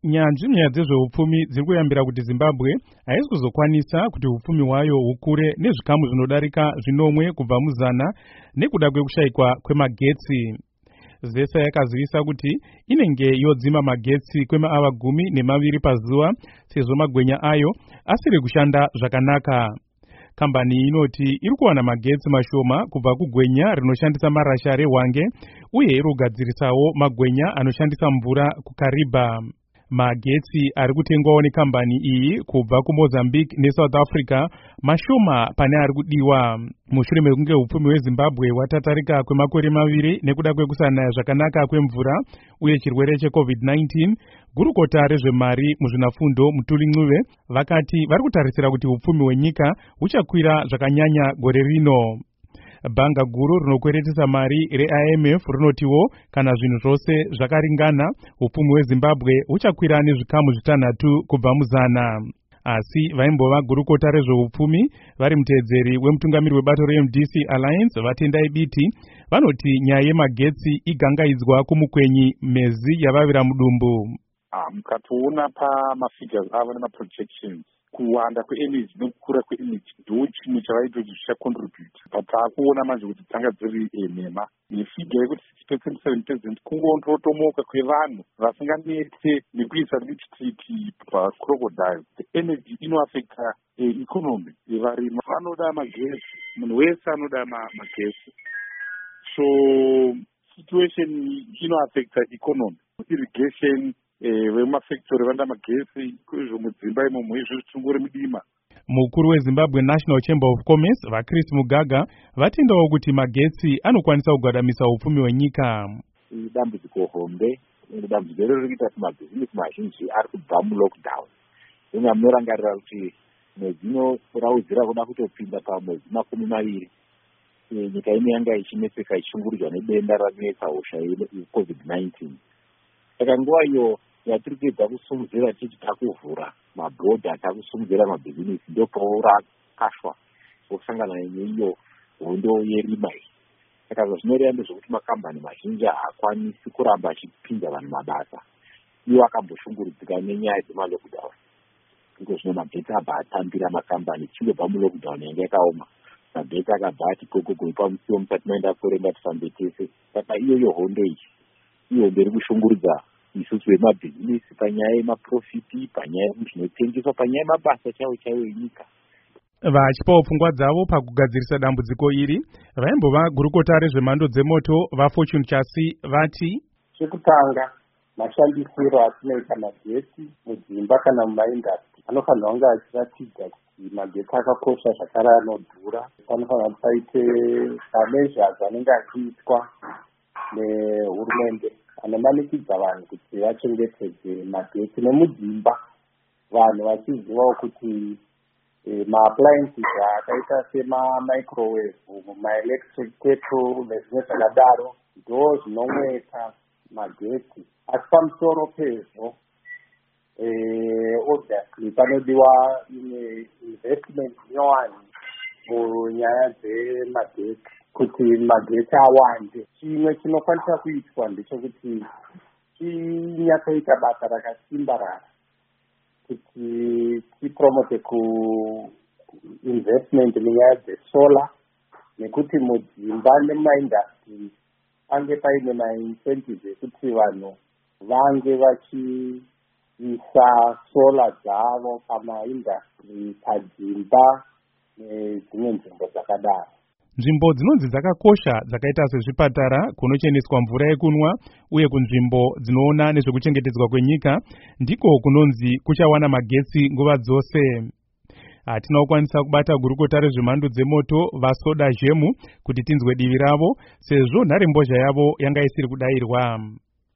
Nyaya dzezveupfumi dziri kuyambira kuti Zimbabwe haisi kuzokwanisa kuti upfumi hwayo hukure nezvikamu zvinodarika 10 kubva muzana nekuda kwekushayikwa kwemagetsi. ZESA yakazivisa kuti inenge yodzima magetsi kwemaava 12 pazuva sezvo magwenya ayo asiri kushanda zvakanaka. Kambani inoti iri kuwana magetsi mashoma kubva kugwenya rinoshandisa marasha rehwange uye iri kugadzirisawo magwenya anoshandisa mvura kuKariba. Magetsi ari kutengwawo nekambani iyi kubva kuMozambique neSouth Africa mashoma pane ari kudiwa. Mushure mekunge upfumi hweZimbabwe hwatatarika kwemakore 2 nekuda kwekusanaya zvakanaka kwemvura uye chirwere cheCovid-19, gurukota rezvemari muzvinafundo Mutuli Ncube vakati vari kutarisira kuti upfumi hwenyika huchakwira zvakanyanya gore rino. Bhanga guru rinokweretesa mari reIMF rinotiwo kana zvinhu zvose zvakaringana upfumi hweZimbabwe huchakwira nezvikamu 6 kubva muzana. Asi vaimbova gurukota rezveupfumi vari muteedzeri wemutungamiri webato reMDC Alliance vatendai biti vanoti nyaya yemagetsi igangaidzwa kumukwenyi mezi yavavira mudumbu. Mukatoona pamafigures avo nemaprojections kuwanda kweenergy nokukura kweenergy ndo chimwe chavaita kuti zvichacontribute pataakuona manje kuti dzanga dziri nhema nefigure yekuti 6% 7% kungototomoka kwevanhu vasinganetse nekuisa lichititi pacrocodiles. The energy inoaffecta economy yevarimi vanoda magesi, munhu wese anoda magesi, so situation inoaffecta economy. Irrigation vemafactory vanda magesi izvo mudzimba imomo izvo zvitungure mudima. Mukuru weZimbabwe National Chamber of Commerce vaChris Mugaga vatendawo kuti magetsi anokwanisa kugwadamisa upfumi hwenyika. Dambudziko hombe dambudziko riri kuita kuti mabhizinesi mazhinji ari kubva mulockdown. Uye munorangarira kuti mwedzi inoraudzira kuda kutopinda pamwedzi 20 nyika ino yanga ichineseka ichishungurudzwa nedenda ranetsa hosha yeCovid-19. Saka nguva iyo yatiri kuedza kusimudzira tichi takuvhura mabhodha, takusimudzira mabhizinesi, ndoparakashwa kusangana neiyo hondo yerima iyi. Saka zvinoreva ndezvekuti makambani mazhinji haakwanisi kuramba achipinda vanhu mabasa. Iwo akamboshungurudzika nenyaya dzemalockdown. Iko zvino magetsi abva atambira makambani chingobva mulockdown yanga yakaoma. Magetsi akabva ati gogogo pamusiwo musati maenda kurenga tifambe tese. Saka iyoyo hondo iyi iyo mberi kushungurudza isusu vemabhizinesi panyaya yemaprofiti, panyaya zvinotengesa, panyaya yemabasa chaiwo enyika. Vachipawo pfungwa dzavo pakugadzirisa dambudziko iri, vaimbova gurukota rezvemhando dzemoto vaFortune Chasi vati, chekutanga mashandisiro atinoita magetsi mudzimba kana mumaindastri anofanira kunge achiratidza kuti magetsi akakosha zvakare anodhura. Panofanira kuti paite measures anenge achiitwa nehurumende anomanikidza vanhu kuti vachengetedze magetsi nemudzimba, vanhu vachizivawo kuti maappliances akaita semamicrowave, maelectric kettle nezvimwe zvakadaro ndo zvinomweta magetsi. Asi pamusoro pezvo obviously panodiwa investment nyowani munyaya dzemagetsi kuti magetsi awande. Chimwe chinokwanisa kuitwa ndechekuti chinyatsoita basa rakasimbarara kuti tipromote kuinvestment munyaya dzesolar, nekuti mudzimba nemumaindastri pange paine maincentives ekuti vanhu vange vachiisa solar dzavo pamaindastri, padzimba nedzimwe nzvimbo dzakadaro. Nzvimbo dzinonzi dzakakosha dzakaita sezvipatara kunocheneswa mvura yekunwa uye kunzvimbo dzinoona nezvekuchengetedzwa kwenyika ndiko kunonzi kuchawana magetsi nguva dzose. Hatina kukwanisa kubata gurukota rezvemhando dzemoto vaSoda Zhemu kuti tinzwe divi ravo sezvo nharembozha yavo yanga isiri kudayirwa.